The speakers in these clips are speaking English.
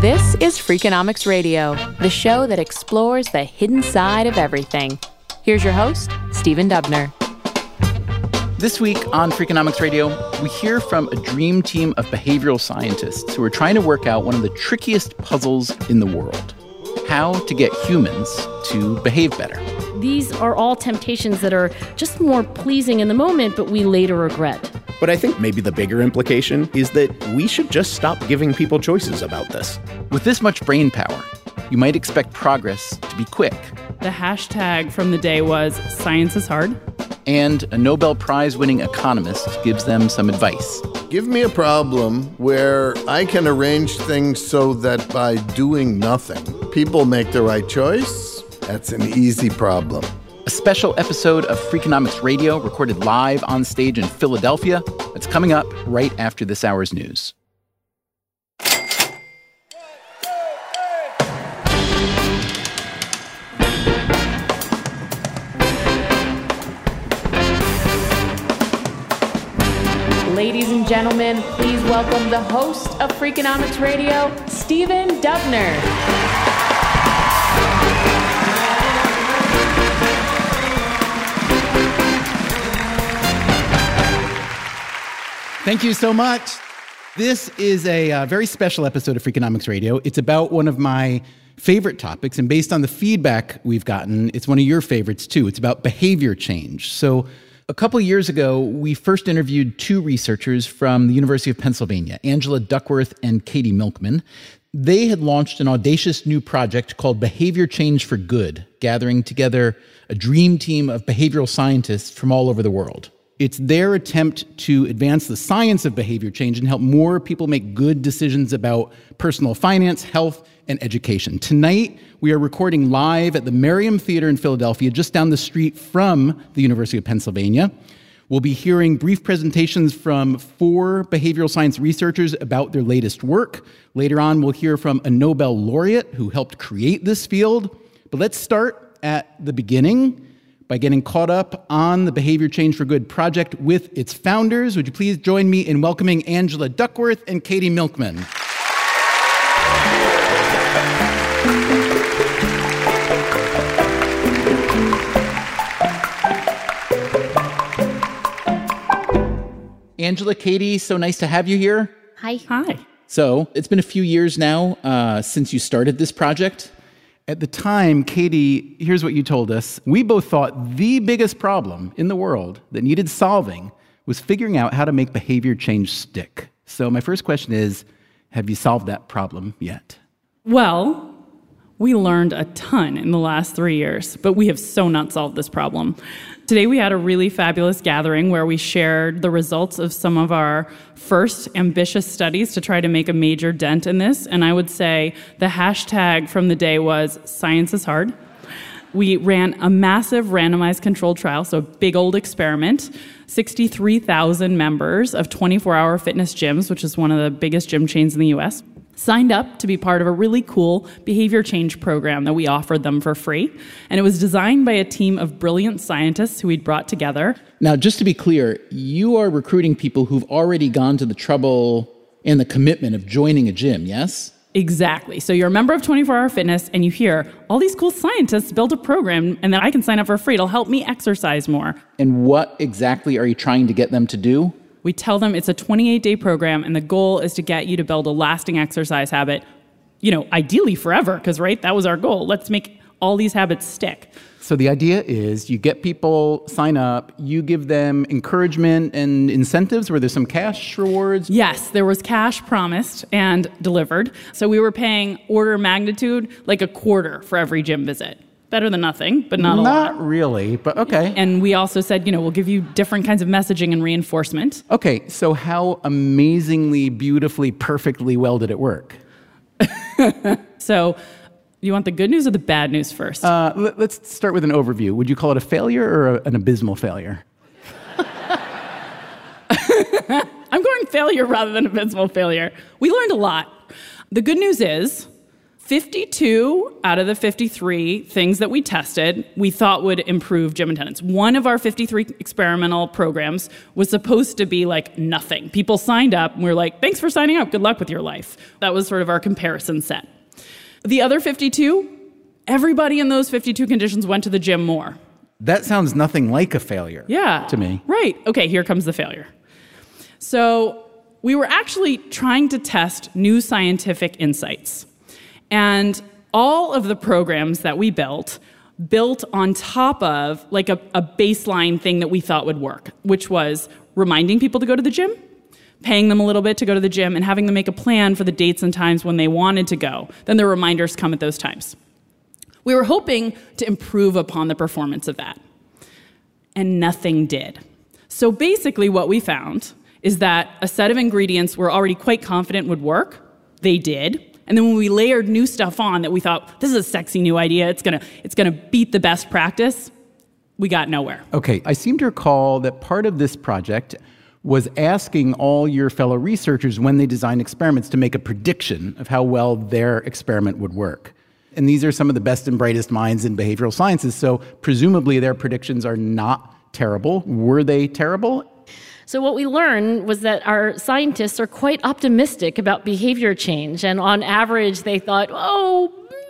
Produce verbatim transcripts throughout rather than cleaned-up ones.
This is Freakonomics Radio, the show that explores the hidden side of everything. Here's your host, Stephen Dubner. This week on Freakonomics Radio, we hear from a dream team of behavioral scientists who are trying to work out one of the trickiest puzzles in the world: how to get humans to behave better. These are all temptations that are just more pleasing in the moment, but we later regret. But I think maybe the bigger implication is that we should just stop giving people choices about this. With this much brain power, you might expect progress to be quick. The hashtag from the day was "Science is hard." And a Nobel Prize-winning economist gives them some advice. Give me a problem where I can arrange things so that by doing nothing, people make the right choice. That's an easy problem. A special episode of Freakonomics Radio recorded live on stage in Philadelphia. That's coming up right after this hour's news. Ladies and gentlemen, please welcome the host of Freakonomics Radio, Stephen Dubner. Thank you so much. This is a uh, very special episode of Freakonomics Radio. It's about one of my favorite topics, and based on the feedback we've gotten, it's one of your favorites too. It's about behavior change. So a couple of years ago, we first interviewed two researchers from the University of Pennsylvania, Angela Duckworth and Katie Milkman. They had launched an audacious new project called Behavior Change for Good, gathering together a dream team of behavioral scientists from all over the world. It's their attempt to advance the science of behavior change and help more people make good decisions about personal finance, health, and education. Tonight, we are recording live at the Merriam Theater in Philadelphia, just down the street from the University of Pennsylvania. We'll be hearing brief presentations from four behavioral science researchers about their latest work. Later on, we'll hear from a Nobel laureate who helped create this field. But let's start at the beginning by getting caught up on the Behavior Change for Good project with its founders. Would you please join me in welcoming Angela Duckworth and Katie Milkman? Angela, Katie, so nice to have you here. Hi. Hi. So it's been a few years now uh, since you started this project. At the time, Katie, here's what you told us. We both thought the biggest problem in the world that needed solving was figuring out how to make behavior change stick. So my first question is, have you solved that problem yet? Well, we learned a ton in the last three years, but we have so not solved this problem. Today we had a really fabulous gathering where we shared the results of some of our first ambitious studies to try to make a major dent in this. And I would say the hashtag from the day was "Science is hard." We ran a massive randomized controlled trial, so a big old experiment, sixty-three thousand members of twenty-four hour fitness gyms, which is one of the biggest gym chains in the U S, signed up to be part of a really cool behavior change program that we offered them for free. And it was designed by a team of brilliant scientists who we'd brought together. Now, just to be clear, you are recruiting people who've already gone to the trouble and the commitment of joining a gym, yes? Exactly. So you're a member of twenty-four hour fitness and you hear, all these cool scientists built a program and then I can sign up for free. It'll help me exercise more. And what exactly are you trying to get them to do? We tell them it's a twenty-eight day program, and the goal is to get you to build a lasting exercise habit, you know, ideally forever, because, right, that was our goal. Let's make all these habits stick. So the idea is you get people sign up, you give them encouragement and incentives. Were there some cash rewards? Yes, there was cash promised and delivered. So we were paying order of magnitude like a quarter for every gym visit. Better than nothing, but not a lot. Not really, but okay. And we also said, you know, we'll give you different kinds of messaging and reinforcement. Okay, so how amazingly, beautifully, perfectly well did it work? So, you want the good news or the bad news first? Uh, let, let's start with an overview. Would you call it a failure or a, an abysmal failure? I'm going failure rather than abysmal failure. We learned a lot. The good news is, fifty-two out of the fifty-three things that we tested, we thought would improve gym attendance. One of our fifty-three experimental programs was supposed to be like nothing. People signed up and we were like, thanks for signing up. Good luck with your life. That was sort of our comparison set. The other fifty-two, everybody in those fifty-two conditions went to the gym more. That sounds nothing like a failure. Yeah. To me. Right. Okay, here comes the failure. So we were actually trying to test new scientific insights. And all of the programs that we built, built on top of like a, a baseline thing that we thought would work, which was reminding people to go to the gym, paying them a little bit to go to the gym, and having them make a plan for the dates and times when they wanted to go. Then the reminders come at those times. We were hoping to improve upon the performance of that. And nothing did. So basically what we found is that a set of ingredients we're already quite confident would work. They did. And then when we layered new stuff on that we thought, this is a sexy new idea, it's gonna, it's gonna beat the best practice, we got nowhere. Okay, I seem to recall that part of this project was asking all your fellow researchers when they design experiments to make a prediction of how well their experiment would work. And these are some of the best and brightest minds in behavioral sciences, so presumably their predictions are not terrible. Were they terrible? So what we learned was that our scientists are quite optimistic about behavior change. And on average, they thought, oh,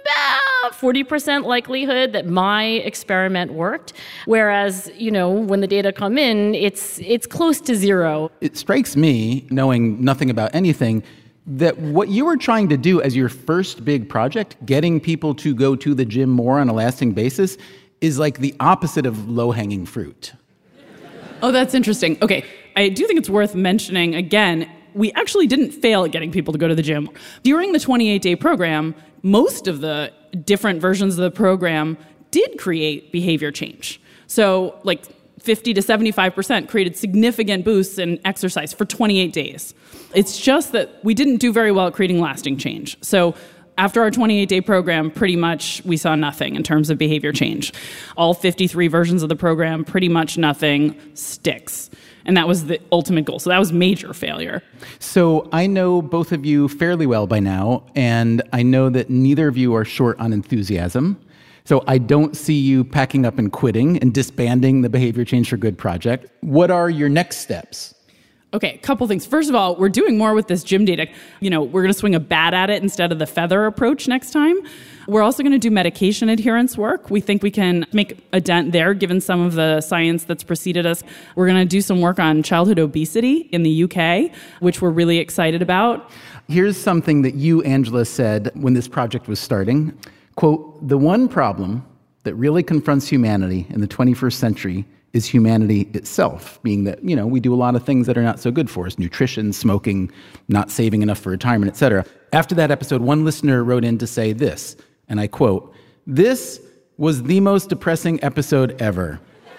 forty percent likelihood that my experiment worked. Whereas, you know, when the data come in, it's it's close to zero. It strikes me, knowing nothing about anything, that what you were trying to do as your first big project, getting people to go to the gym more on a lasting basis, is like the opposite of low-hanging fruit. Oh, that's interesting. Okay, I do think it's worth mentioning, again, we actually didn't fail at getting people to go to the gym. During the twenty-eight day program, most of the different versions of the program did create behavior change. So like fifty to seventy-five percent created significant boosts in exercise for twenty-eight days. It's just that we didn't do very well at creating lasting change. So after our twenty-eight day program, pretty much we saw nothing in terms of behavior change. All fifty-three versions of the program, pretty much nothing sticks. And that was the ultimate goal. So that was major failure. So I know both of you fairly well by now, and I know that neither of you are short on enthusiasm. So I don't see you packing up and quitting and disbanding the Behavior Change for Good project. What are your next steps? Okay, a couple things. First of all, we're doing more with this gym data. You know, we're going to swing a bat at it instead of the feather approach next time. We're also going to do medication adherence work. We think we can make a dent there, given some of the science that's preceded us. We're going to do some work on childhood obesity in the U K, which we're really excited about. Here's something that you, Angela, said when this project was starting. Quote, "The one problem that really confronts humanity in the twenty-first century is humanity itself," being that, you know, we do a lot of things that are not so good for us, nutrition, smoking, not saving enough for retirement, et cetera. After that episode, one listener wrote in to say this, and I quote, "This was the most depressing episode ever.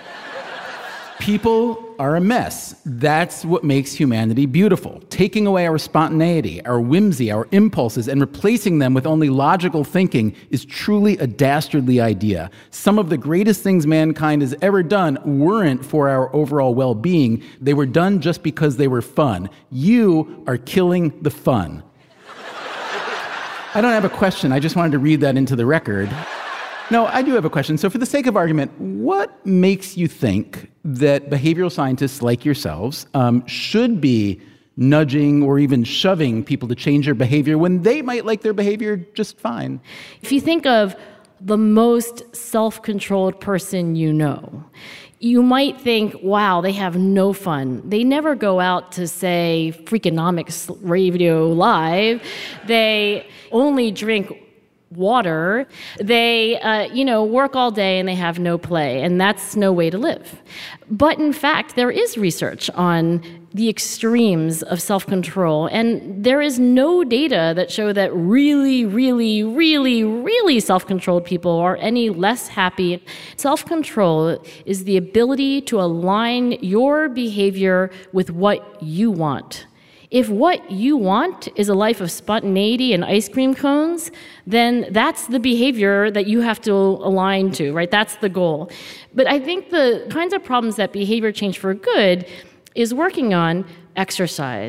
People are a mess. That's what makes humanity beautiful. Taking away our spontaneity, our whimsy, our impulses, and replacing them with only logical thinking is truly a dastardly idea. Some of the greatest things mankind has ever done weren't for our overall well-being. They were done just because they were fun. You are killing the fun." I don't have a question. I just wanted to read that into the record. No, I do have a question. So for the sake of argument, what makes you think that behavioral scientists like yourselves um, should be nudging or even shoving people to change their behavior when they might like their behavior just fine? If you think of the most self-controlled person you know, you might think, wow, they have no fun. They never go out to, say, Freakonomics Radio Live. They only drink water. They, uh, you know, work all day and they have no play, and that's no way to live. But in fact, there is research on the extremes of self-control, and there is no data that show that really, really, really, really self-controlled people are any less happy. Self-control is the ability to align your behavior with what you want. If what you want is a life of spontaneity and ice cream cones, then that's the behavior that you have to align to, right? That's the goal. But I think the kinds of problems that Behavior Change for Good is working on: exercise,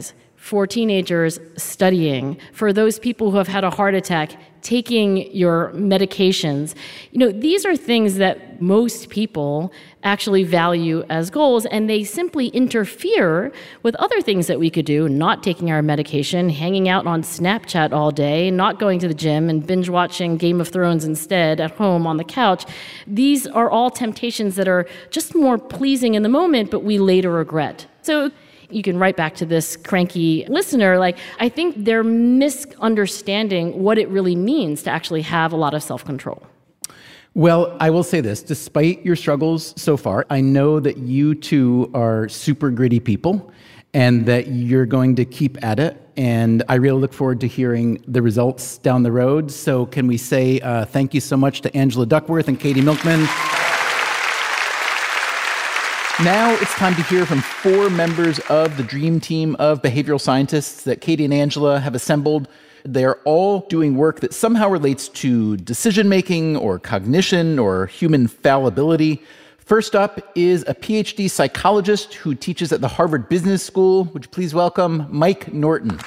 for teenagers studying, for those people who have had a heart attack, taking your medications. You know, these are things that most people actually value as goals, and they simply interfere with other things that we could do, not taking our medication, hanging out on Snapchat all day, not going to the gym, and binge watching Game of Thrones instead at home on the couch. These are all temptations that are just more pleasing in the moment, but we later regret. So you can write back to this cranky listener, like, I think they're misunderstanding what it really means to actually have a lot of self-control. Well, I will say this, despite your struggles so far, I know that you two are super gritty people and that you're going to keep at it. And I really look forward to hearing the results down the road. So can we say uh, thank you so much to Angela Duckworth and Katie Milkman. Now it's time to hear from four members of the dream team of behavioral scientists that Katie and Angela have assembled. They're all doing work that somehow relates to decision-making or cognition or human fallibility. First up is a P H D psychologist who teaches at the Harvard Business School. Would you please welcome Mike Norton.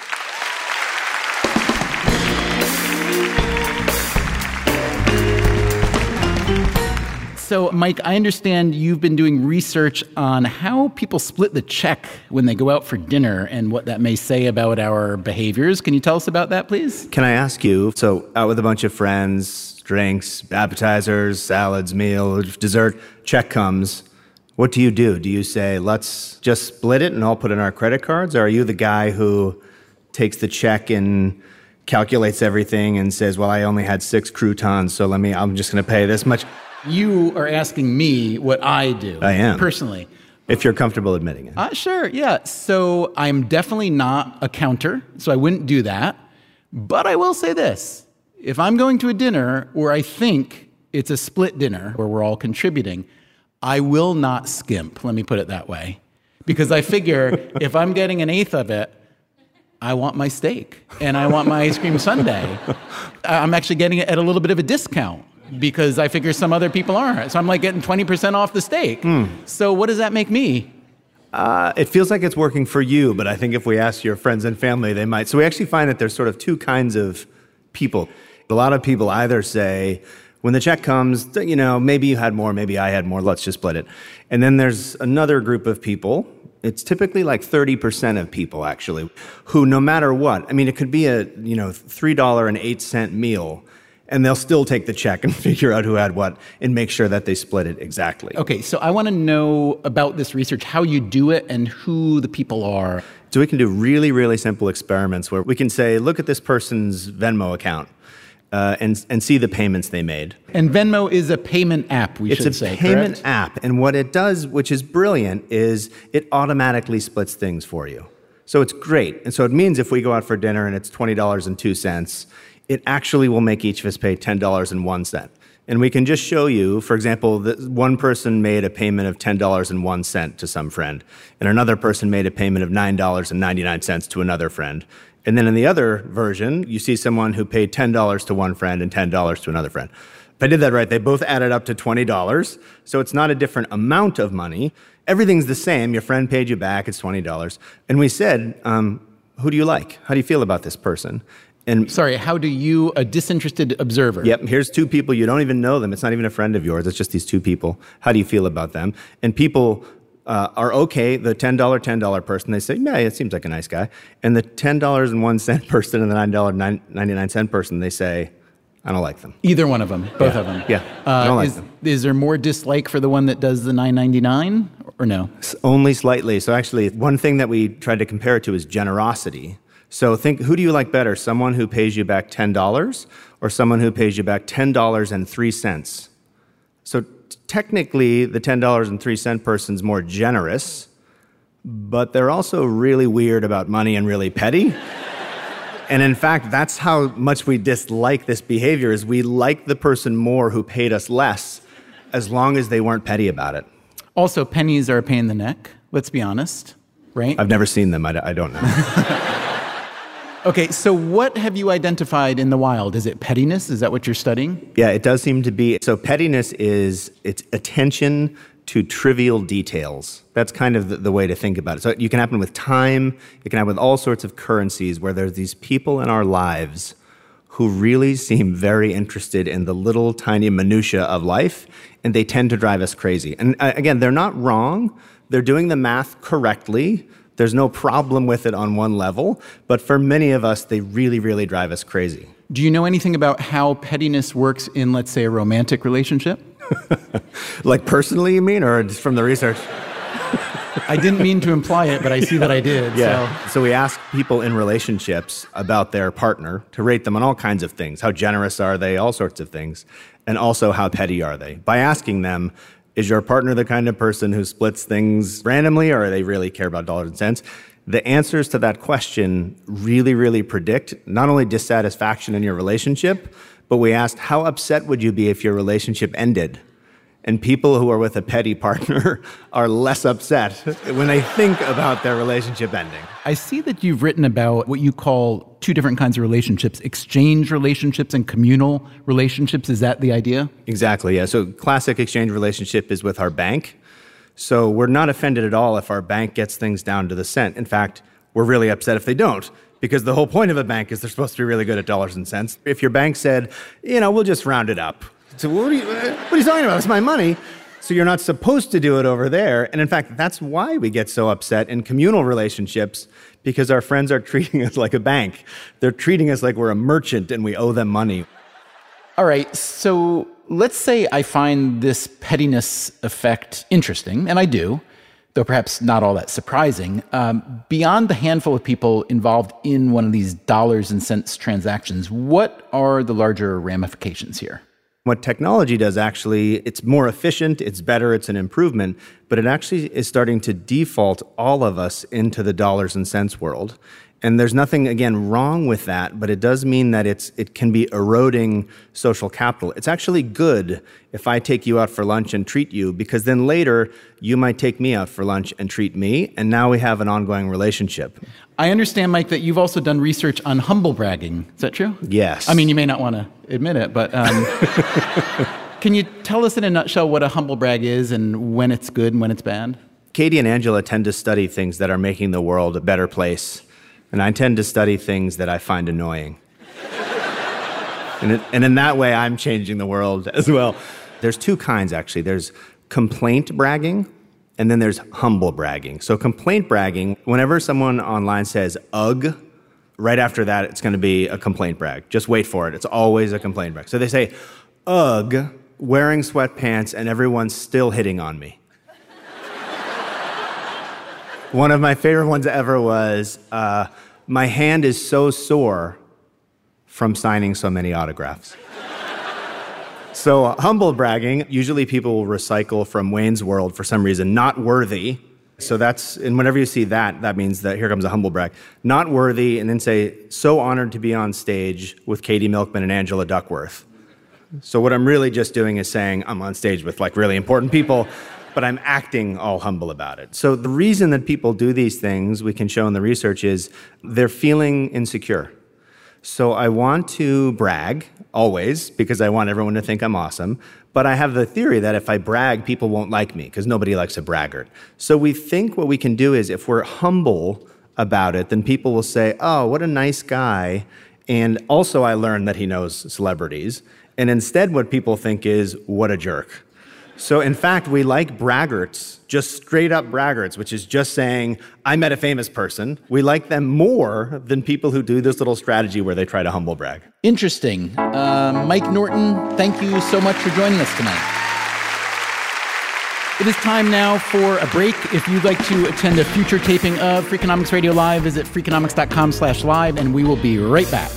So, Mike, I understand you've been doing research on how people split the check when they go out for dinner and what that may say about our behaviors. Can you tell us about that, please? Can I ask you, so out with a bunch of friends, drinks, appetizers, salads, meal, dessert, check comes. What do you do? Do you say, let's just split it and all put in our credit cards? Or are you the guy who takes the check and calculates everything and says, well, I only had six croutons, so let me, I'm just going to pay this much? You are asking me what I do. I am. Personally. If you're comfortable admitting it. Uh, sure, yeah. So I'm definitely not a counter, so I wouldn't do that. But I will say this. If I'm going to a dinner where I think it's a split dinner where we're all contributing, I will not skimp, let me put it that way. Because I figure if I'm getting an eighth of it, I want my steak and I want my ice cream sundae. I'm actually getting it at a little bit of a discount, because I figure some other people aren't. So I'm like getting twenty percent off the steak. Mm. So what does that make me? Uh, it feels like it's working for you, but I think if we ask your friends and family, they might. So we actually find that there's sort of two kinds of people. A lot of people either say, when the check comes, you know, maybe you had more, maybe I had more, let's just split it. And then there's another group of people, it's typically like thirty percent of people actually, who no matter what, I mean, it could be a, you know, three dollars and eight cents meal, and they'll still take the check and figure out who had what and make sure that they split it exactly. Okay, so I want to know about this research, how you do it and who the people are. So we can do really, really simple experiments where we can say, look at this person's Venmo account uh, and, and see the payments they made. And Venmo is a payment app, we it's should say, It's a payment correct? app. And what it does, which is brilliant, is it automatically splits things for you. So it's great. And so it means if we go out for dinner and it's twenty dollars and two cents, it actually will make each of us pay ten dollars and one cent. And we can just show you, for example, that one person made a payment of ten dollars and one cent to some friend, and another person made a payment of nine dollars and ninety-nine cents to another friend. And then in the other version, you see someone who paid ten dollars to one friend and ten dollars to another friend. If I did that right, they both added up to twenty dollars, so it's not a different amount of money. Everything's the same. Your friend paid you back, it's twenty dollars. And we said, um, who do you like? How do you feel about this person? And Sorry, how do you, a disinterested observer? Yep, here's two people, you don't even know them. It's not even a friend of yours, it's just these two people. How do you feel about them? And people uh, are okay, the ten dollars, ten dollars person, they say, yeah, it seems like a nice guy. And the ten dollars and one cent person and the nine dollars and ninety-nine cents person, they say, I don't like them. Either one of them, both yeah. of them. Yeah, uh, I don't like is, them. Is there more dislike for the one that does the nine ninety-nine or no? Only slightly. So actually, one thing that we tried to compare it to is generosity. So think, who do you like better? Someone who pays you back ten dollars or someone who pays you back ten dollars and three cents? So t- technically, the ten dollars and three cents person's more generous, but they're also really weird about money and really petty. And in fact, that's how much we dislike this behavior, is we like the person more who paid us less, as long as they weren't petty about it. Also, pennies are a pain in the neck, let's be honest, right? I've never seen them, I, d- I don't know. Okay, so what have you identified in the wild? Is it pettiness? Is that what you're studying? Yeah, it does seem to be. So pettiness is, it's attention to trivial details. That's kind of the, the way to think about it. So you can happen with time, it can happen with all sorts of currencies where there's these people in our lives who really seem very interested in the little tiny minutia of life, and they tend to drive us crazy. And uh, again, they're not wrong. They're doing the math correctly. There's no problem with it on one level, but for many of us, they really, really drive us crazy. Do you know anything about how pettiness works in, let's say, a romantic relationship? Like personally, you mean, or just from the research? I didn't mean to imply it, but I see that I did. Yeah. So. so we ask people in relationships about their partner to rate them on all kinds of things. How generous are they? All sorts of things. And also, how petty are they? By asking them, is your partner the kind of person who splits things randomly, or do they really care about dollars and cents? The answers to that question really, really predict not only dissatisfaction in your relationship, but we asked, how upset would you be if your relationship ended? And people who are with a petty partner are less upset when they think about their relationship ending. I see that you've written about what you call two different kinds of relationships, exchange relationships and communal relationships. Is that the idea? Exactly, yeah. So classic exchange relationship is with our bank. So we're not offended at all if our bank gets things down to the cent. In fact, we're really upset if they don't, because the whole point of a bank is they're supposed to be really good at dollars and cents. If your bank said, you know, we'll just round it up. So what are you, what are you talking about? It's my money. So you're not supposed to do it over there. And in fact, that's why we get so upset in communal relationships, because our friends are treating us like a bank. They're treating us like we're a merchant and we owe them money. All right, so let's say I find this pettiness effect interesting, and I do, though perhaps not all that surprising. Um, beyond the handful of people involved in one of these dollars and cents transactions, what are the larger ramifications here? What technology does actually, it's more efficient, it's better, it's an improvement, but it actually is starting to default all of us into the dollars and cents world. And there's nothing, again, wrong with that, but it does mean that it's it can be eroding social capital. It's actually good if I take you out for lunch and treat you, because then later you might take me out for lunch and treat me, and now we have an ongoing relationship. I understand, Mike, that you've also done research on humble bragging. Is that true? Yes. I mean, you may not want to admit it, but um, can you tell us in a nutshell what a humble brag is and when it's good and when it's bad? Katie and Angela tend to study things that are making the world a better place. And I tend to study things that I find annoying. and, it, and in that way, I'm changing the world as well. There's two kinds, actually. There's complaint bragging, and then there's humble bragging. So complaint bragging, whenever someone online says, ugh, right after that, it's going to be a complaint brag. Just wait for it. It's always a complaint brag. So they say, ugh, wearing sweatpants, and everyone's still hitting on me. One of my favorite ones ever was, uh, my hand is so sore from signing so many autographs. So uh, humble bragging, usually people will recycle from Wayne's World for some reason, not worthy. So that's, and whenever you see that, that means that here comes a humble brag. Not worthy, and then say, so honored to be on stage with Katie Milkman and Angela Duckworth. So what I'm really just doing is saying I'm on stage with like really important people, but I'm acting all humble about it. So the reason that people do these things, we can show in the research, is they're feeling insecure. So I want to brag, always, because I want everyone to think I'm awesome, but I have the theory that if I brag, people won't like me, because nobody likes a braggart. So we think what we can do is, if we're humble about it, then people will say, oh, what a nice guy, and also I learned that he knows celebrities, and instead what people think is, what a jerk. So in fact, we like braggarts, just straight up braggarts, which is just saying, I met a famous person. We like them more than people who do this little strategy where they try to humble brag. Interesting. Uh, Mike Norton, thank you so much for joining us tonight. It is time now for a break. If you'd like to attend a future taping of Freakonomics Radio Live, visit freakonomics.com slash live, and we will be right back.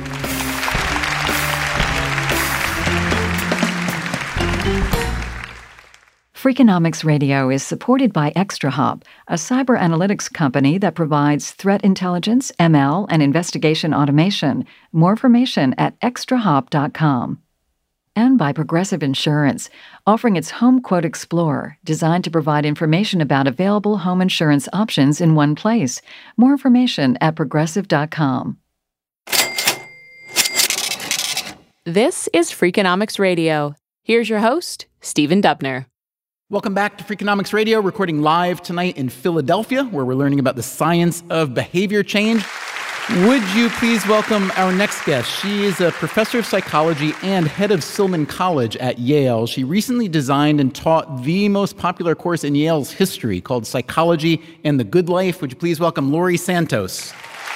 Freakonomics Radio is supported by ExtraHop, a cyber analytics company that provides threat intelligence, M L, and investigation automation. More information at extra hop dot com. And by Progressive Insurance, offering its Home Quote Explorer, designed to provide information about available home insurance options in one place. More information at progressive dot com. This is Freakonomics Radio. Here's your host, Stephen Dubner. Welcome back to Freakonomics Radio, recording live tonight in Philadelphia, where we're learning about the science of behavior change. Would you please welcome our next guest? She is a professor of psychology and head of Silman College at Yale. She recently designed and taught the most popular course in Yale's history called Psychology and the Good Life. Would you please welcome Laurie Santos?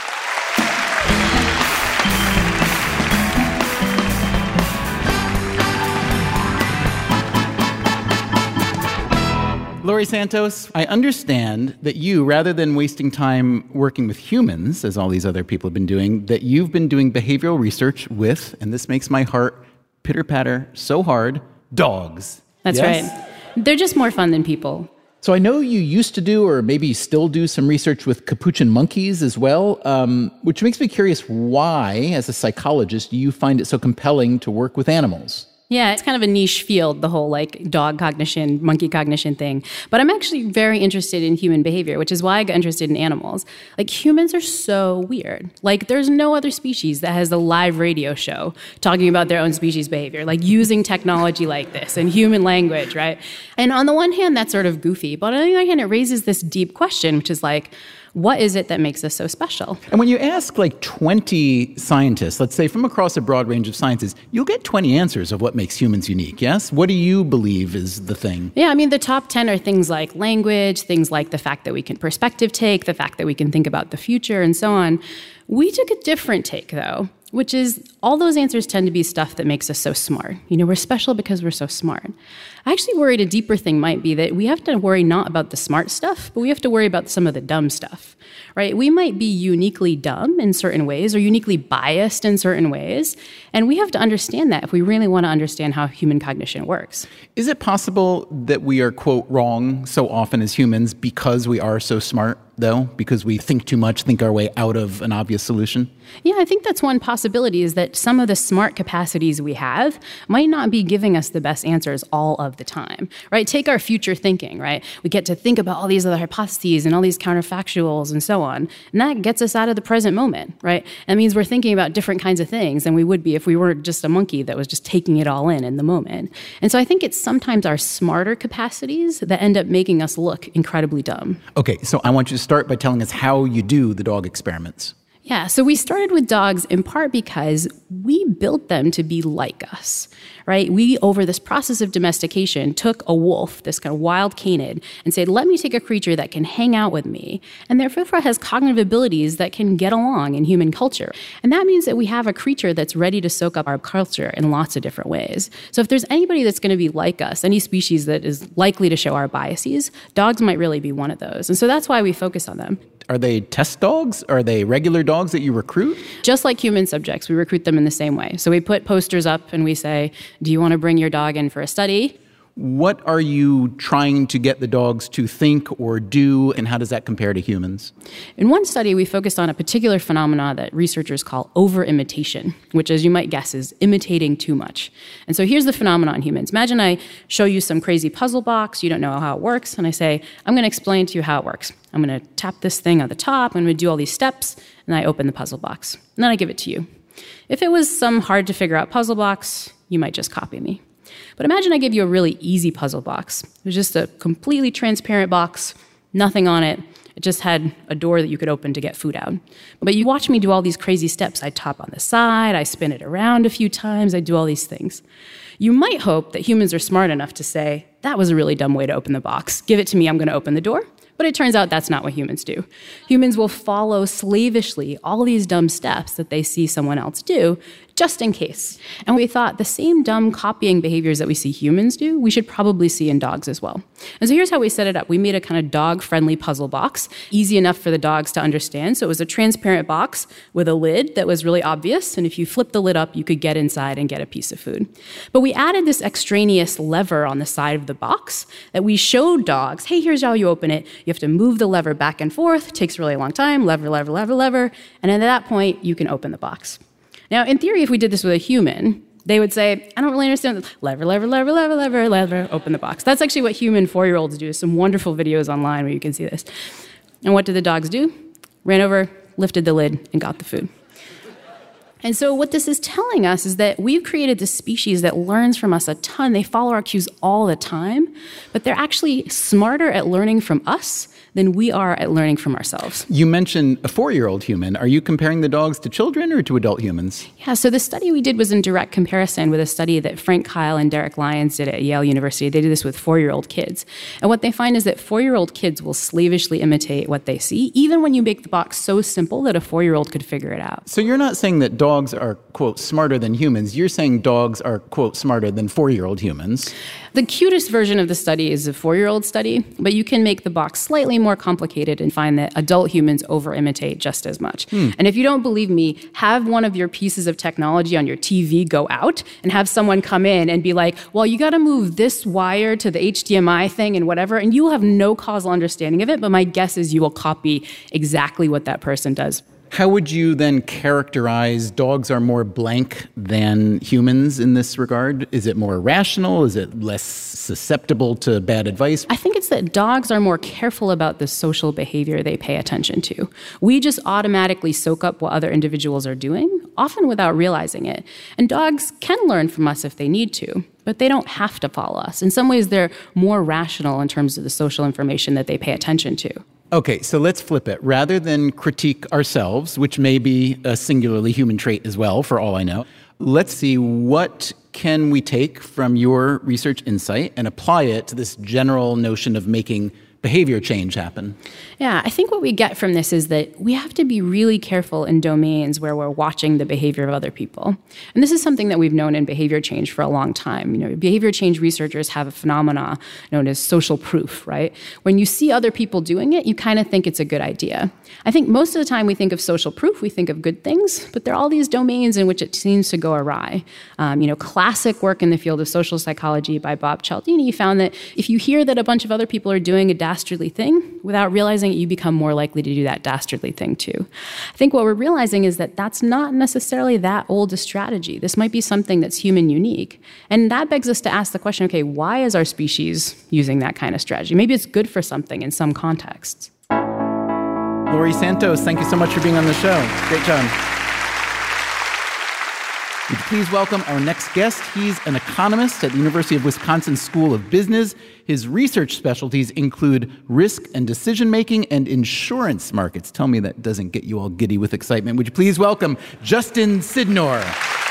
Laurie Santos, I understand that you, rather than wasting time working with humans, as all these other people have been doing, that you've been doing behavioral research with, and this makes my heart pitter-patter so hard, dogs. That's yes? right. They're just more fun than people. So I know you used to do, or maybe still do, some research with capuchin monkeys as well, um, which makes me curious why, as a psychologist, you find it so compelling to work with animals. Yeah, it's kind of a niche field, the whole like dog cognition, monkey cognition thing. But I'm actually very interested in human behavior, which is why I got interested in animals. Like humans are so weird. Like there's no other species that has a live radio show talking about their own species behavior, like using technology like this and human language, right? And on the one hand, that's sort of goofy. But on the other hand, it raises this deep question, which is like, what is it that makes us so special? And when you ask like twenty scientists, let's say from across a broad range of sciences, you'll get twenty answers of what makes humans unique, yes? What do you believe is the thing? Yeah, I mean, the top ten are things like language, things like the fact that we can perspective take, the fact that we can think about the future, and so on. We took a different take, though, which is all those answers tend to be stuff that makes us so smart. You know, we're special because we're so smart. I actually worried a deeper thing might be that we have to worry not about the smart stuff, but we have to worry about some of the dumb stuff, right? We might be uniquely dumb in certain ways or uniquely biased in certain ways, and we have to understand that if we really want to understand how human cognition works. Is it possible that we are, quote, wrong so often as humans because we are so smart, though? Because we think too much, think our way out of an obvious solution? Yeah, I think that's one possibility, is that some of the smart capacities we have might not be giving us the best answers all of the time, right? Take our future thinking, right? We get to think about all these other hypotheses and all these counterfactuals and so on, and that gets us out of the present moment, right? That means we're thinking about different kinds of things than we would be if we were just a monkey that was just taking it all in in the moment. And so I think it's sometimes our smarter capacities that end up making us look incredibly dumb. Okay, so I want you to start by telling us how you do the dog experiments. Yeah, so we started with dogs in part because we built them to be like us, right? We, over this process of domestication, took a wolf, this kind of wild canid, and said, let me take a creature that can hang out with me, and therefore has cognitive abilities that can get along in human culture. And that means that we have a creature that's ready to soak up our culture in lots of different ways. So if there's anybody that's going to be like us, any species that is likely to show our biases, dogs might really be one of those. And so that's why we focus on them. Are they test dogs? Are they regular dogs that you recruit? Just like human subjects, we recruit them in the same way. So we put posters up and we say, do you want to bring your dog in for a study? What are you trying to get the dogs to think or do, and how does that compare to humans? In one study, we focused on a particular phenomena that researchers call over-imitation, which, as you might guess, is imitating too much. And so here's the phenomenon in humans. Imagine I show you some crazy puzzle box, you don't know how it works, and I say, I'm going to explain to you how it works. I'm going to tap this thing on the top, I'm going to do all these steps, and I open the puzzle box. And then I give it to you. If it was some hard-to-figure-out puzzle box, you might just copy me. But imagine I give you a really easy puzzle box. It was just a completely transparent box, nothing on it. It just had a door that you could open to get food out. But you watch me do all these crazy steps. I top on the side, I spin it around a few times, I do all these things. You might hope that humans are smart enough to say, that was a really dumb way to open the box. Give it to me, I'm going to open the door. But it turns out that's not what humans do. Humans will follow slavishly all these dumb steps that they see someone else do, just in case. And we thought the same dumb copying behaviors that we see humans do, we should probably see in dogs as well. And so here's how we set it up. We made a kind of dog-friendly puzzle box, easy enough for the dogs to understand. So it was a transparent box with a lid that was really obvious, and if you flip the lid up, you could get inside and get a piece of food. But we added this extraneous lever on the side of the box that we showed dogs, hey, here's how you open it. You have to move the lever back and forth. It takes a really long time. Lever, lever, lever, lever. And at that point, you can open the box. Now, in theory, if we did this with a human, they would say, I don't really understand. Lever, lever, lever, lever, lever, lever, open the box. That's actually what human four-year-olds do. There's some wonderful videos online where you can see this. And what did the dogs do? Ran over, lifted the lid, and got the food. And so what this is telling us is that we've created this species that learns from us a ton. They follow our cues all the time, but they're actually smarter at learning from us than we are at learning from ourselves. You mentioned a four-year-old human. Are you comparing the dogs to children or to adult humans? Yeah, so the study we did was in direct comparison with a study that Frank Kyle and Derek Lyons did at Yale University. They did this with four-year-old kids. And what they find is that four-year-old kids will slavishly imitate what they see, even when you make the box so simple that a four-year-old could figure it out. So you're not saying that dogs are, quote, smarter than humans. You're saying dogs are, quote, smarter than four-year-old humans. The cutest version of the study is a four-year-old study, but you can make the box slightly more complicated and find that adult humans over-imitate just as much. Hmm. And if you don't believe me, have one of your pieces of technology on your T V go out and have someone come in and be like, well, you got to move this wire to the H D M I thing and whatever, and you will have no causal understanding of it, but my guess is you will copy exactly what that person does. How would you then characterize dogs are more blank than humans in this regard? Is it more rational? Is it less susceptible to bad advice? I think it's that dogs are more careful about the social behavior they pay attention to. We just automatically soak up what other individuals are doing, often without realizing it. And dogs can learn from us if they need to, but they don't have to follow us. In some ways, they're more rational in terms of the social information that they pay attention to. Okay, so let's flip it. Rather than critique ourselves, which may be a singularly human trait as well, for all I know, let's see what can we take from your research insight and apply it to this general notion of making behavior change happen. Yeah, I think what we get from this is that we have to be really careful in domains where we're watching the behavior of other people. And this is something that we've known in behavior change for a long time. You know, behavior change researchers have a phenomena known as social proof, right? When you see other people doing it, you kind of think it's a good idea. I think most of the time we think of social proof, we think of good things, but there are all these domains in which it seems to go awry. Um, you know, classic work in the field of social psychology by Bob Cialdini found that if you hear that a bunch of other people are doing a dastardly thing, without realizing it, you become more likely to do that dastardly thing too. I think what we're realizing is that that's not necessarily that old a strategy. This might be something that's human unique. And that begs us to ask the question, okay, why is our species using that kind of strategy? Maybe it's good for something in some contexts. Laurie Santos, thank you so much for being on the show. Great job. Would you please welcome our next guest? He's an economist at the University of Wisconsin School of Business. His research specialties include risk and decision-making and insurance markets. Tell me that doesn't get you all giddy with excitement. Would you please welcome Justin Sydnor?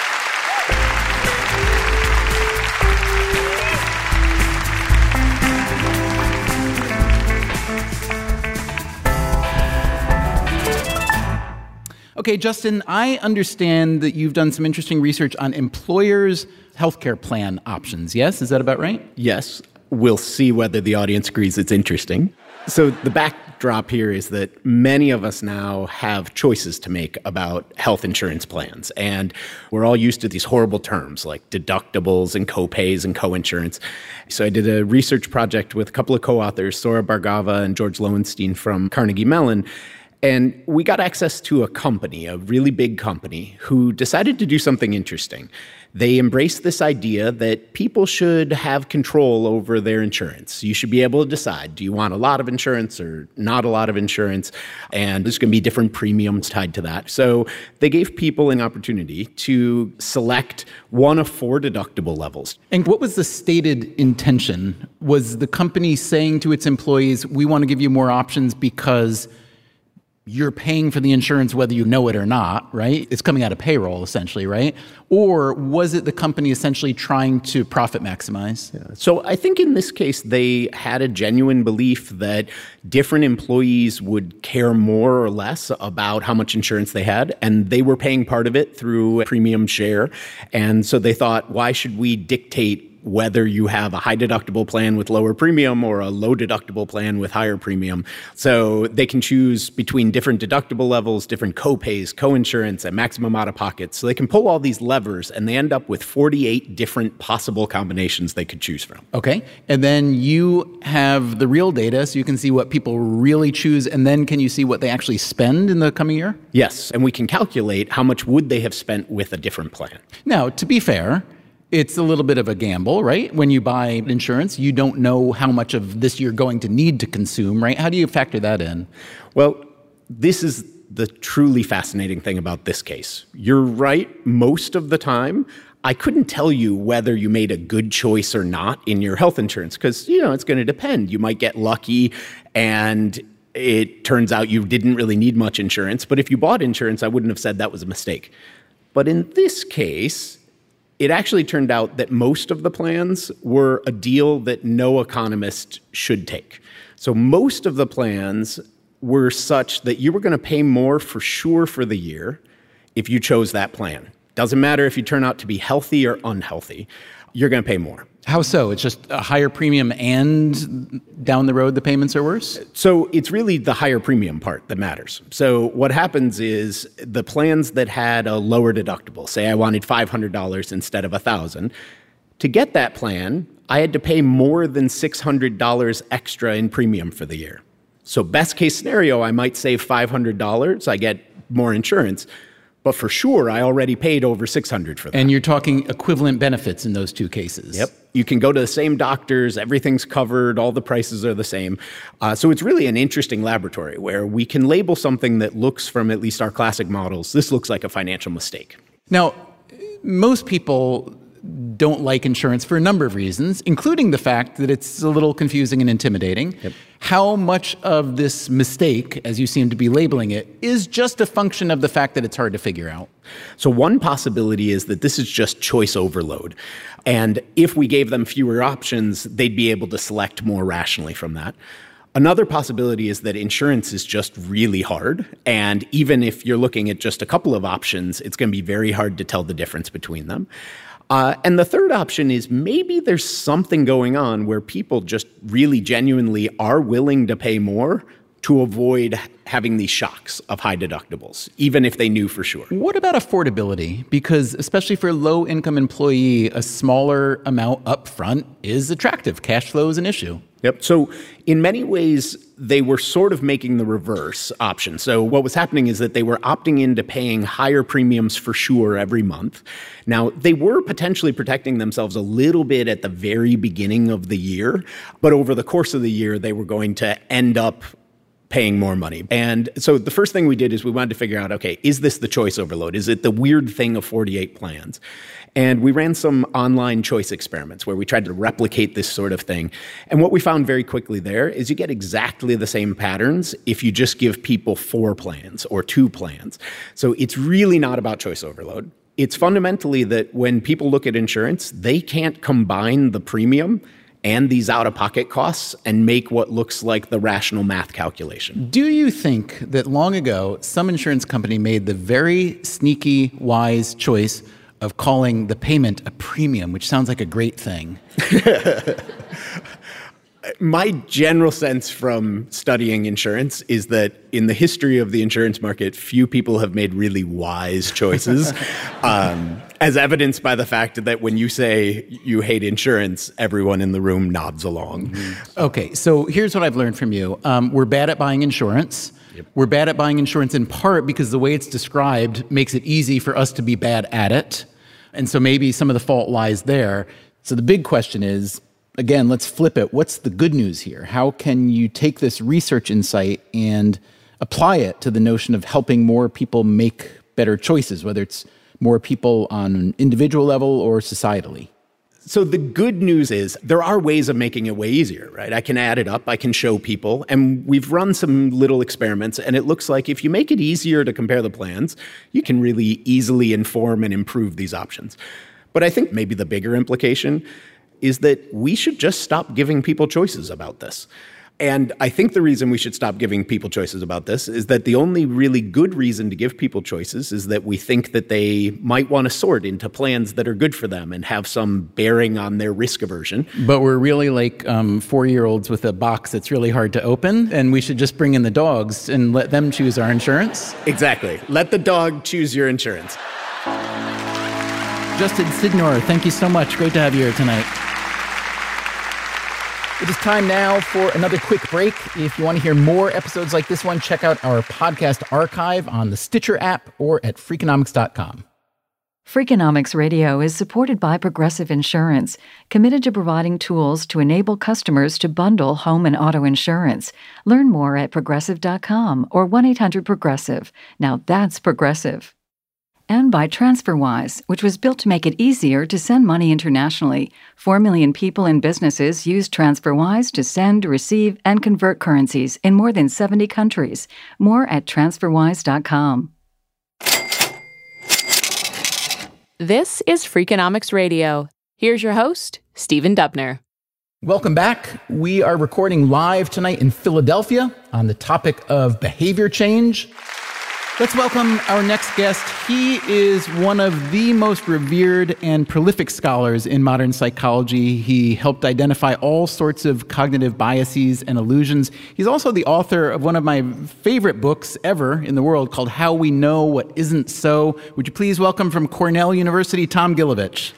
Okay, Justin, I understand that you've done some interesting research on employers' healthcare plan options. Yes, is that about right? Yes. We'll see whether the audience agrees it's interesting. So the backdrop here is that many of us now have choices to make about health insurance plans. And we're all used to these horrible terms like deductibles and co-pays and co-insurance. So I did a research project with a couple of co-authors, Sora Bhargava and George Lowenstein from Carnegie Mellon. And we got access to a company, a really big company, who decided to do something interesting. They embraced this idea that people should have control over their insurance. You should be able to decide, do you want a lot of insurance or not a lot of insurance? And there's going to be different premiums tied to that. So they gave people an opportunity to select one of four deductible levels. And what was the stated intention? Was the company saying to its employees, we want to give you more options because you're paying for the insurance whether you know it or not, right? It's coming out of payroll, essentially, right? Or was it the company essentially trying to profit maximize? Yeah. So I think in this case, they had a genuine belief that different employees would care more or less about how much insurance they had, and they were paying part of it through a premium share. And so they thought, why should we dictate whether you have a high deductible plan with lower premium or a low deductible plan with higher premium? So they can choose between different deductible levels, different co-pays, co-insurance, and maximum out-of-pocket. So they can pull all these levers, and they end up with forty-eight different possible combinations they could choose from. Okay. And then you have the real data, so you can see what people really choose, and then can you see what they actually spend in the coming year? Yes, and we can calculate how much would they have spent with a different plan. Now, to be fair, it's a little bit of a gamble, right? When you buy insurance, you don't know how much of this you're going to need to consume, right? How do you factor that in? Well, this is the truly fascinating thing about this case. You're right, most of the time, I couldn't tell you whether you made a good choice or not in your health insurance because, you know, it's going to depend. You might get lucky and it turns out you didn't really need much insurance. But if you bought insurance, I wouldn't have said that was a mistake. But in this case, it actually turned out that most of the plans were a deal that no economist should take. So most of the plans were such that you were going to pay more for sure for the year if you chose that plan. Doesn't matter if you turn out to be healthy or unhealthy, you're going to pay more. How so? It's just a higher premium and down the road the payments are worse? So it's really the higher premium part that matters. So what happens is the plans that had a lower deductible, say I wanted five hundred dollars instead of one thousand dollars, to get that plan, I had to pay more than six hundred dollars extra in premium for the year. So best case scenario, I might save five hundred dollars, I get more insurance. But for sure, I already paid over six hundred dollars for that. And you're talking equivalent benefits in those two cases. Yep. You can go to the same doctors, everything's covered, all the prices are the same. Uh, so it's really an interesting laboratory where we can label something that looks, from at least our classic models, this looks like a financial mistake. Now, most people don't like insurance for a number of reasons, including the fact that it's a little confusing and intimidating. Yep. How much of this mistake, as you seem to be labeling it, is just a function of the fact that it's hard to figure out? So one possibility is that this is just choice overload. And if we gave them fewer options, they'd be able to select more rationally from that. Another possibility is that insurance is just really hard. And even if you're looking at just a couple of options, it's going to be very hard to tell the difference between them. Uh, and the third option is maybe there's something going on where people just really genuinely are willing to pay more to avoid having these shocks of high deductibles, even if they knew for sure. What about affordability? Because especially for a low-income employee, a smaller amount up front is attractive. Cash flow is an issue. Yep. So in many ways, they were sort of making the reverse option. So what was happening is that they were opting into paying higher premiums for sure every month. Now, they were potentially protecting themselves a little bit at the very beginning of the year, but over the course of the year, they were going to end up paying more money. And so the first thing we did is we wanted to figure out, okay, is this the choice overload? Is it the weird thing of forty-eight plans? And we ran some online choice experiments where we tried to replicate this sort of thing. And what we found very quickly there is you get exactly the same patterns if you just give people four plans or two plans. So it's really not about choice overload. It's fundamentally that when people look at insurance, they can't combine the premium and these out-of-pocket costs and make what looks like the rational math calculation. Do you think that long ago, some insurance company made the very sneaky, wise choice of calling the payment a premium, which sounds like a great thing? My general sense from studying insurance is that in the history of the insurance market, few people have made really wise choices, um, as evidenced by the fact that when you say you hate insurance, everyone in the room nods along. Mm-hmm. Okay, so here's what I've learned from you. Um, we're bad at buying insurance. Yep. We're bad at buying insurance in part because the way it's described makes it easy for us to be bad at it. And so maybe some of the fault lies there. So the big question is, again, let's flip it. What's the good news here? How can you take this research insight and apply it to the notion of helping more people make better choices, whether it's more people on an individual level or societally? So the good news is there are ways of making it way easier, right? I can add it up, I can show people, and we've run some little experiments, and it looks like if you make it easier to compare the plans, you can really easily inform and improve these options. But I think maybe the bigger implication is that we should just stop giving people choices about this. And I think the reason we should stop giving people choices about this is that the only really good reason to give people choices is that we think that they might want to sort into plans that are good for them and have some bearing on their risk aversion. But we're really like um, four-year-olds with a box that's really hard to open, and we should just bring in the dogs and let them choose our insurance? Exactly. Let the dog choose your insurance. Justin Sidnor, thank you so much. Great to have you here tonight. It is time now for another quick break. If you want to hear more episodes like this one, check out our podcast archive on the Stitcher app or at Freakonomics dot com. Freakonomics Radio is supported by Progressive Insurance, committed to providing tools to enable customers to bundle home and auto insurance. Learn more at progressive dot com or one eight hundred progressive. Now that's Progressive. And by TransferWise, which was built to make it easier to send money internationally. Four million people and businesses use TransferWise to send, receive, and convert currencies in more than seventy countries. More at transferwise dot com. This is Freakonomics Radio. Here's your host, Stephen Dubner. Welcome back. We are recording live tonight in Philadelphia on the topic of behavior change. Let's welcome our next guest. He is one of the most revered and prolific scholars in modern psychology. He helped identify all sorts of cognitive biases and illusions. He's also the author of one of my favorite books ever in the world called How We Know What Isn't So. Would you please welcome from Cornell University, Tom Gilovich.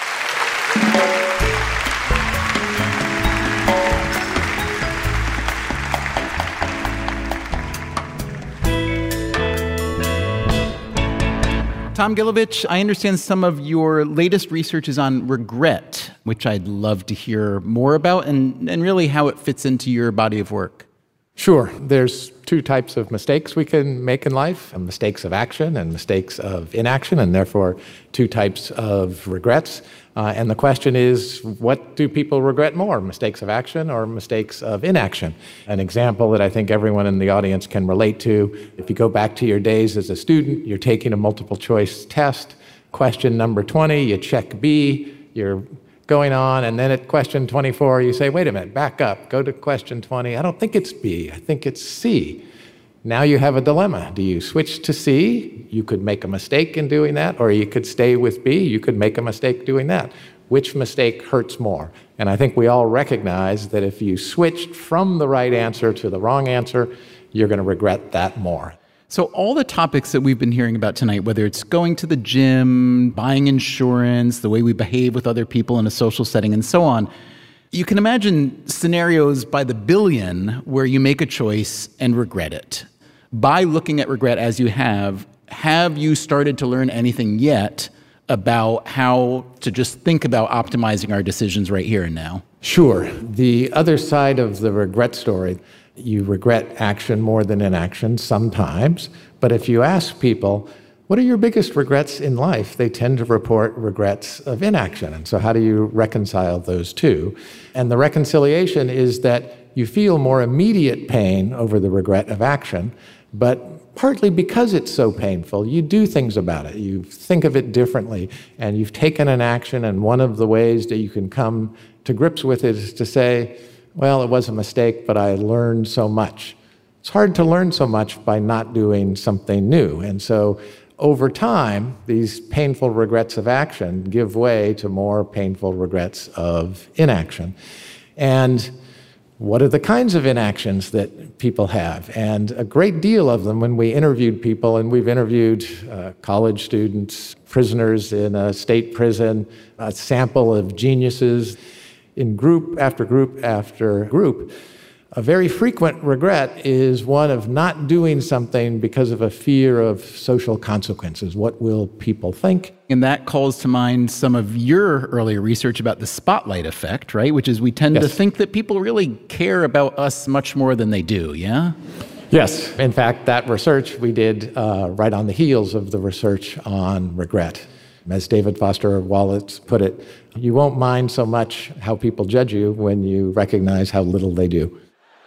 Tom Gilovich, I understand some of your latest research is on regret, which I'd love to hear more about, and, and really how it fits into your body of work. Sure. There's two types of mistakes we can make in life, mistakes of action and mistakes of inaction, and therefore two types of regrets. Uh, and the question is, what do people regret more, mistakes of action or mistakes of inaction? An example that I think everyone in the audience can relate to, if you go back to your days as a student, you're taking a multiple choice test, question number twenty, you check B, you're going on, and then at question twenty-four, you say, wait a minute, back up, go to question twenty. I don't think it's B, I think it's C. Now you have a dilemma. Do you switch to C? You could make a mistake in doing that, or you could stay with B. You could make a mistake doing that. Which mistake hurts more? And I think we all recognize that if you switched from the right answer to the wrong answer, you're going to regret that more. So all the topics that we've been hearing about tonight, whether it's going to the gym, buying insurance, the way we behave with other people in a social setting, and so on, you can imagine scenarios by the billion where you make a choice and regret it. By looking at regret as you have, have you started to learn anything yet about how to just think about optimizing our decisions right here and now? Sure. The other side of the regret story, you regret action more than inaction sometimes, but if you ask people, what are your biggest regrets in life? They tend to report regrets of inaction. And so how do you reconcile those two? And the reconciliation is that you feel more immediate pain over the regret of action, but partly because it's so painful, you do things about it. You think of it differently, and you've taken an action, and one of the ways that you can come to grips with it is to say, well, it was a mistake, but I learned so much. It's hard to learn so much by not doing something new. And so over time, these painful regrets of action give way to more painful regrets of inaction. And what are the kinds of inactions that people have? And a great deal of them, when we interviewed people, and we've interviewed uh, college students, prisoners in a state prison, a sample of geniuses, in group after group after group, a very frequent regret is one of not doing something because of a fear of social consequences. What will people think? And that calls to mind some of your earlier research about the spotlight effect, right? Which is we tend Yes. to think that people really care about us much more than they do, yeah? Yes. In fact, that research we did uh, right on the heels of the research on regret. As David Foster Wallace put it, you won't mind so much how people judge you when you recognize how little they do.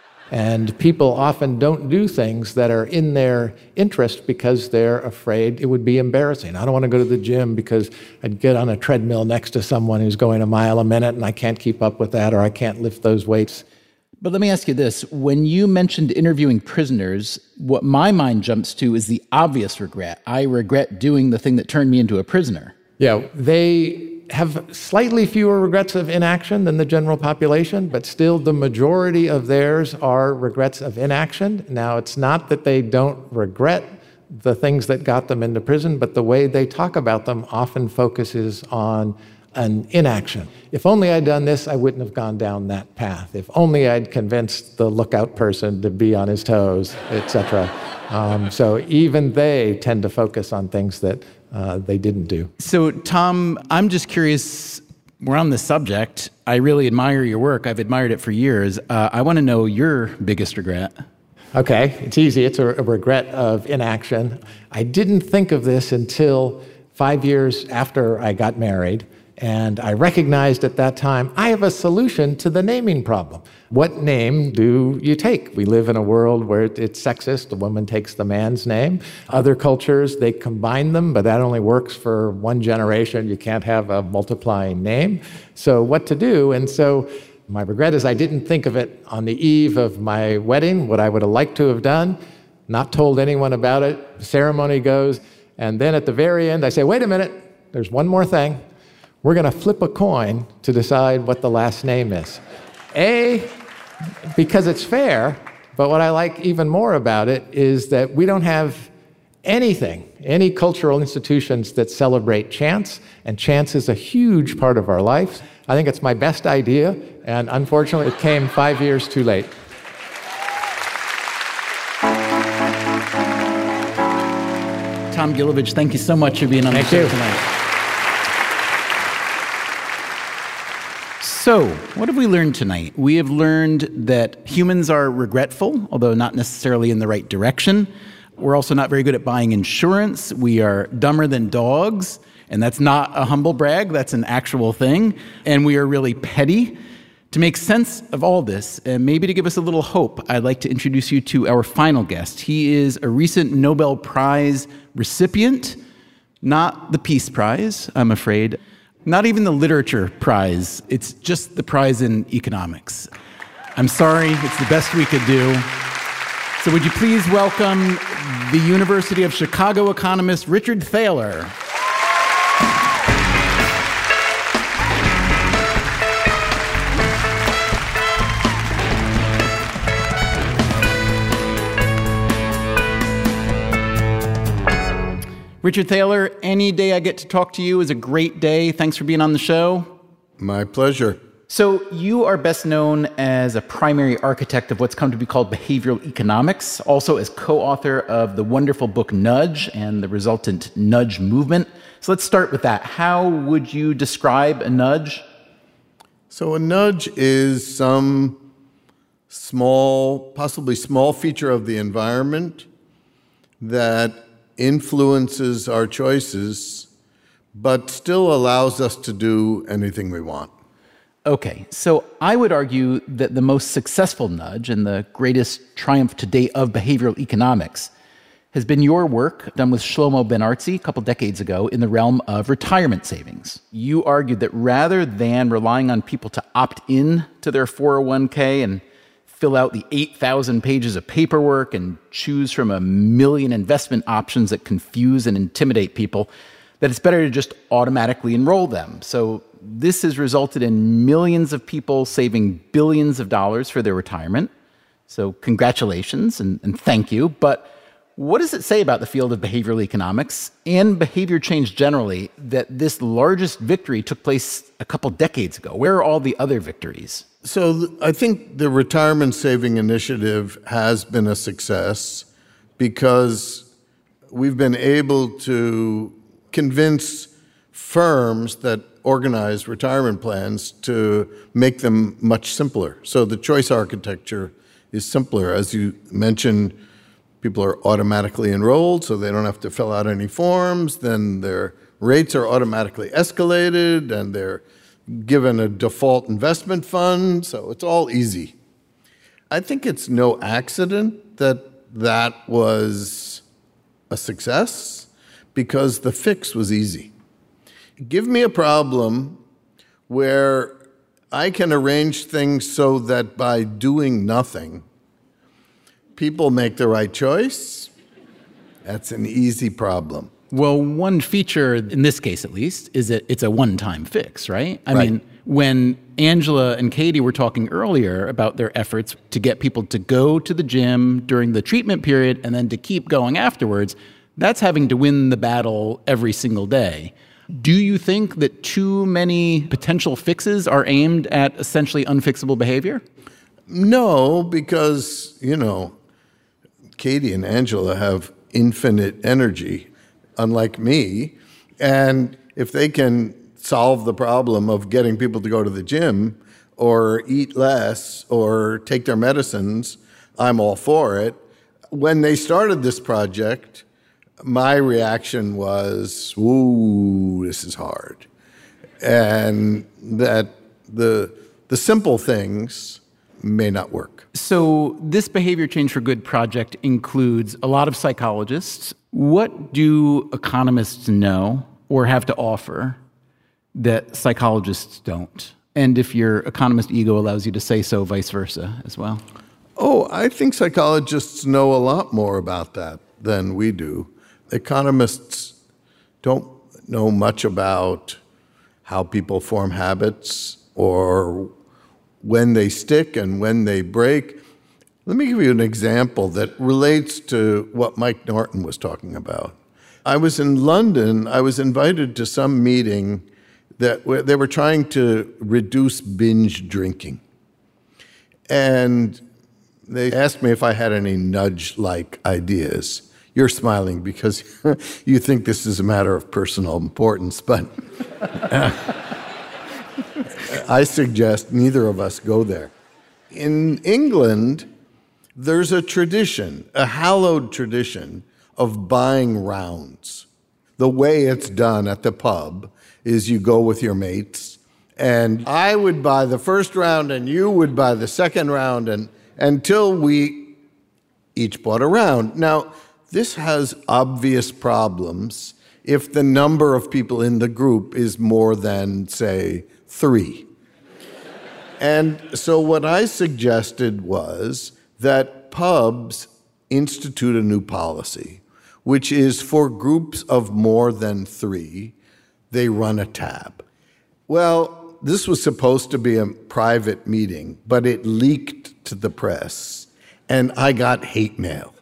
And people often don't do things that are in their interest because they're afraid it would be embarrassing. I don't want to go to the gym because I'd get on a treadmill next to someone who's going a mile a minute and I can't keep up with that, or I can't lift those weights. But let me ask you this. When you mentioned interviewing prisoners, what my mind jumps to is the obvious regret. I regret doing the thing that turned me into a prisoner. Yeah, they have slightly fewer regrets of inaction than the general population, but still the majority of theirs are regrets of inaction. Now, it's not that they don't regret the things that got them into prison, but the way they talk about them often focuses on, an inaction. If only I'd done this, I wouldn't have gone down that path. If only I'd convinced the lookout person to be on his toes, et cetera. Um, so even they tend to focus on things that uh, they didn't do. So, Tom, I'm just curious, we're on this subject. I really admire your work. I've admired it for years. Uh, I want to know your biggest regret. Okay, it's easy. It's a, a regret of inaction. I didn't think of this until five years after I got married, and I recognized at that time I have a solution to the naming problem. What name do you take? We live in a world where it's sexist. The woman takes the man's name. Other cultures, they combine them, but that only works for one generation. You can't have a multiplying name. So what to do? And so my regret is I didn't think of it on the eve of my wedding, what I would have liked to have done, not told anyone about it. The ceremony goes, and then at the very end, I say, wait a minute, there's one more thing. We're going to flip a coin to decide what the last name is. A, because it's fair, but what I like even more about it is that we don't have anything, any cultural institutions that celebrate chance, and chance is a huge part of our life. I think it's my best idea, and unfortunately, it came five years too late. Tom Gilovich, thank you so much for being on the show tonight. So, what have we learned tonight? We have learned that humans are regretful, although not necessarily in the right direction. We're also not very good at buying insurance. We are dumber than dogs, and that's not a humble brag, that's an actual thing. And we are really petty. To make sense of all this, and maybe to give us a little hope, I'd like to introduce you to our final guest. He is a recent Nobel Prize recipient, not the Peace Prize, I'm afraid. Not even the Literature Prize. It's just the prize in economics. I'm sorry, it's the best we could do. So would you please welcome the University of Chicago economist Richard Thaler. Richard Thaler, any day I get to talk to you is a great day. Thanks for being on the show. My pleasure. So you are best known as a primary architect of what's come to be called behavioral economics, also as co-author of the wonderful book Nudge and the resultant nudge movement. So let's start with that. How would you describe a nudge? So a nudge is some small, possibly small feature of the environment that influences our choices, but still allows us to do anything we want. Okay, so I would argue that the most successful nudge and the greatest triumph to date of behavioral economics has been your work done with Shlomo Ben-Artzi a couple decades ago in the realm of retirement savings. You argued that rather than relying on people to opt in to their four oh one k and fill out the eight thousand pages of paperwork and choose from a million investment options that confuse and intimidate people, that it's better to just automatically enroll them. So this has resulted in millions of people saving billions of dollars for their retirement. So congratulations and, and thank you. But what does it say about the field of behavioral economics and behavior change generally that this largest victory took place a couple decades ago? Where are all the other victories? So I think the retirement saving initiative has been a success because we've been able to convince firms that organize retirement plans to make them much simpler. So the choice architecture is simpler. As you mentioned, people are automatically enrolled, so they don't have to fill out any forms. Then their rates are automatically escalated, and they're given a default investment fund, so it's all easy. I think it's no accident that that was a success because the fix was easy. Give me a problem where I can arrange things so that by doing nothing, people make the right choice. That's an easy problem. Well, one feature, in this case at least, is that it's a one-time fix, right? I Right. mean, when Angela and Katie were talking earlier about their efforts to get people to go to the gym during the treatment period and then to keep going afterwards, that's having to win the battle every single day. Do you think that too many potential fixes are aimed at essentially unfixable behavior? No, because, you know, Katie and Angela have infinite energy, unlike me. And if they can solve the problem of getting people to go to the gym or eat less or take their medicines, I'm all for it. When they started this project, my reaction was, ooh, this is hard. And that the the simple things may not work. So this Behavior Change for Good project includes a lot of psychologists. What do economists know or have to offer that psychologists don't? And if your economist ego allows you to say so, vice versa as well? Oh, I think psychologists know a lot more about that than we do. Economists don't know much about how people form habits or when they stick and when they break. Let me give you an example that relates to what Mike Norton was talking about. I was in London. I was invited to some meeting that where they were trying to reduce binge drinking. And they asked me if I had any nudge-like ideas. You're smiling because you think this is a matter of personal importance, but uh, I suggest neither of us go there. In England, there's a tradition, a hallowed tradition of buying rounds. The way it's done at the pub is you go with your mates, and I would buy the first round and you would buy the second round, and until we each bought a round. Now, this has obvious problems if the number of people in the group is more than, say, three. And so what I suggested was that pubs institute a new policy, which is for groups of more than three, they run a tab. Well, this was supposed to be a private meeting, but it leaked to the press, and I got hate mail.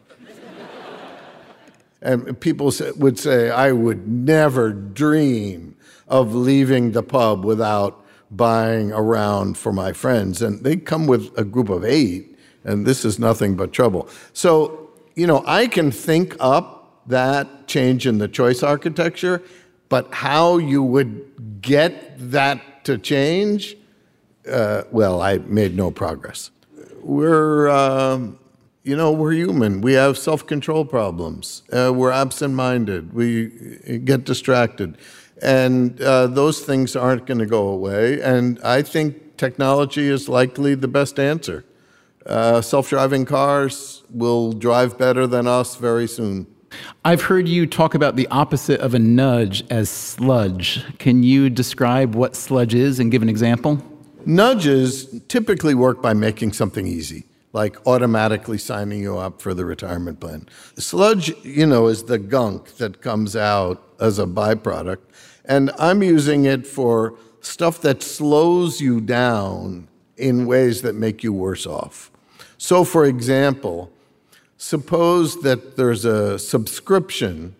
And people would say, I would never dream of leaving the pub without buying a round for my friends. And they come with a group of eight, and this is nothing but trouble. So, you know, I can think up that change in the choice architecture, but how you would get that to change, uh, well, I made no progress. We're... Um, You know, we're human. We have self-control problems. Uh, we're absent-minded. We get distracted. And uh, those things aren't going to go away. And I think technology is likely the best answer. Uh, self-driving cars will drive better than us very soon. I've heard you talk about the opposite of a nudge as sludge. Can you describe what sludge is and give an example? Nudges typically work by making something easy, like automatically signing you up for the retirement plan. Sludge, you know, is the gunk that comes out as a byproduct, and I'm using it for stuff that slows you down in ways that make you worse off. So, for example, suppose that there's a subscription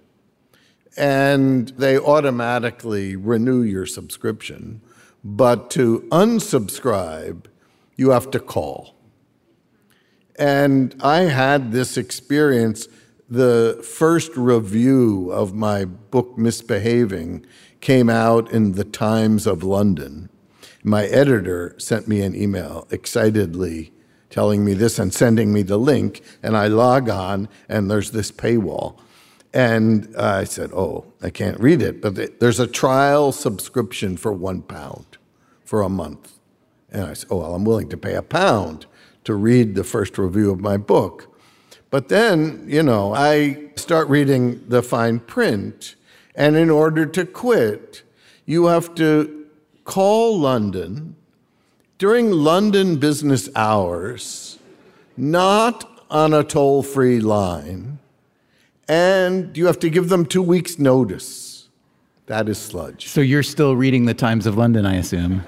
and they automatically renew your subscription, but to unsubscribe, you have to call. And I had this experience. The first review of my book, Misbehaving, came out in the Times of London. My editor sent me an email excitedly telling me this and sending me the link, and I log on, and there's this paywall. And I said, oh, I can't read it, but there's a trial subscription for one pound for a month. And I said, oh, well, I'm willing to pay a pound to read the first review of my book. But then, you know, I start reading the fine print, and in order to quit, you have to call London during London business hours, not on a toll-free line, and you have to give them two weeks' notice. That is sludge. So you're still reading the Times of London, I assume.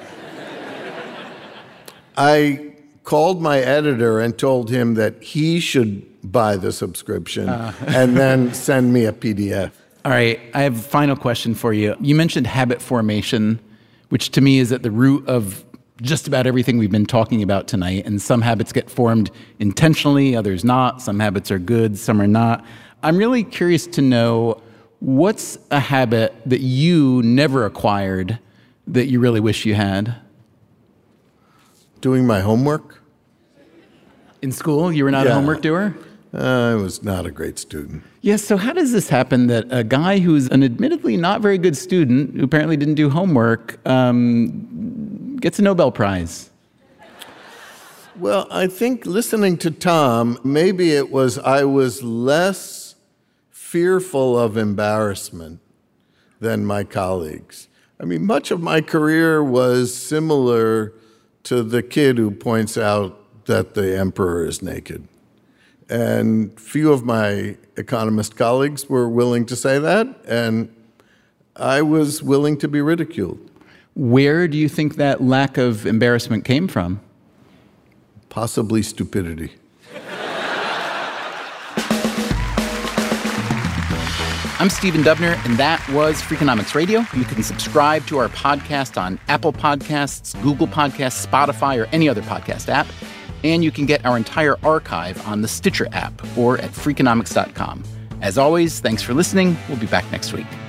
I called my editor and told him that he should buy the subscription uh. and then send me a P D F. All right, I have a final question for you. You mentioned habit formation, which to me is at the root of just about everything we've been talking about tonight. And some habits get formed intentionally, others not. Some habits are good, some are not. I'm really curious to know, what's a habit that you never acquired that you really wish you had? Doing my homework. In school, you were not Yeah. a homework doer? Uh, I was not a great student. Yes, so how does this happen that a guy who's an admittedly not very good student, who apparently didn't do homework, um, gets a Nobel Prize? Well, I think listening to Tom, maybe it was I was less fearful of embarrassment than my colleagues. I mean, much of my career was similar to the kid who points out that the emperor is naked. And few of my economist colleagues were willing to say that, and I was willing to be ridiculed. Where do you think that lack of embarrassment came from? Possibly stupidity. I'm Stephen Dubner, and that was Freakonomics Radio. You can subscribe to our podcast on Apple Podcasts, Google Podcasts, Spotify, or any other podcast app. And you can get our entire archive on the Stitcher app or at Freakonomics dot com. As always, thanks for listening. We'll be back next week.